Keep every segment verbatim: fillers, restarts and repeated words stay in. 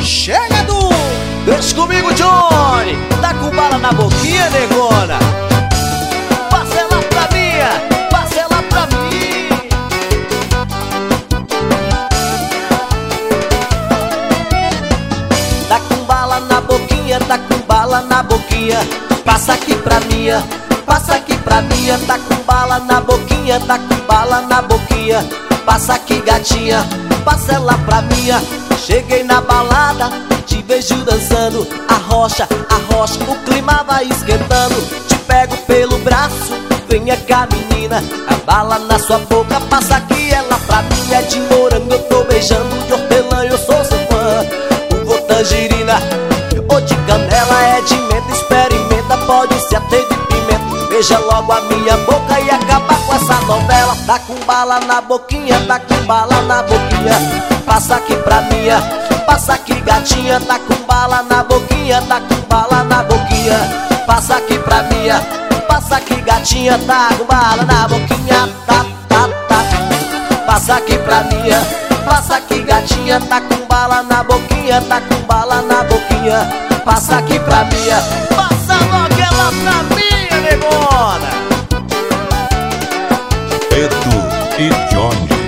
Chega do... Deixa comigo, Johnny. Tá com bala na boquinha, negona. Passa ela pra mim, passa ela pra mim. Tá com bala na boquinha, tá com bala na boquinha. Passa aqui pra mim, passa aqui pra mim. Tá com bala na boquinha, tá com bala na boquinha. Passa aqui, gatinha, passa ela pra mim. Cheguei na balada, te vejo dançando. Arrocha, arrocha, o clima vai esquentando. Te pego pelo braço, venha cá, menina. A bala na sua boca, passa aqui ela pra mim. É de morango, eu tô beijando. De hortelã, eu sou seu fã. Uva tangerina, ou de canela, é de menta. Experimenta, pode ser até de pimenta. Beija logo a minha boca e acaba com essa novela. Tá com bala na boquinha, tá com bala na boquinha. Passa aqui pra mim, passa aqui, gatinha. Tá com bala na boquinha, tá com bala na boquinha. Passa aqui pra mim, passa aqui, gatinha. Tá com bala na boquinha, tá, tá, tá. Passa aqui pra mim, passa aqui, gatinha. Tá com bala na boquinha, tá com bala na boquinha. Passa aqui pra mim, passa logo ela pra mim, negona. Edu e Johnny.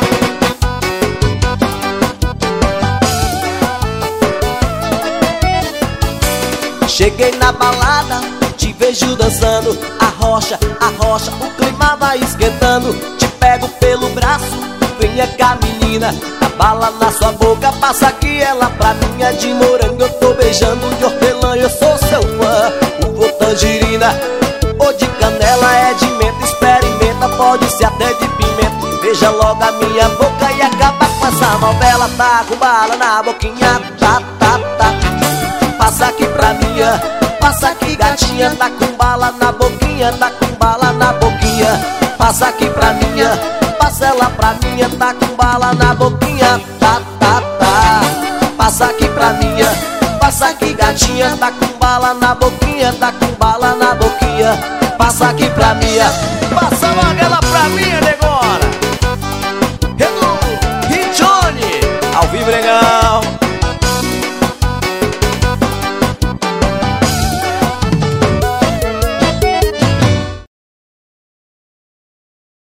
Cheguei na balada, te vejo dançando. Arrocha, arrocha, o clima vai esquentando. Te pego pelo braço, venha cá, menina. A bala na sua boca, passa aqui ela pra mim. É de morango, eu tô beijando. De hortelã, eu sou seu fã. Uva tangerina, ou de canela, é de menta. Experimenta, pode ser até de pimenta. Beija logo a minha boca e acaba com essa novela. Tá com bala na boquinha, tá, tá, tá. Passa aqui pra mim, passa aqui, gatinha. Tá com bala na boquinha, tá com bala na boquinha. Passa aqui pra mim, passa ela pra mim. Tá com bala na boquinha, tá, tá, tá. Passa aqui pra mim, passa aqui, gatinha. Tá com bala na boquinha, tá com bala na boquinha. Passa aqui pra mim, passa logo ela pra mim,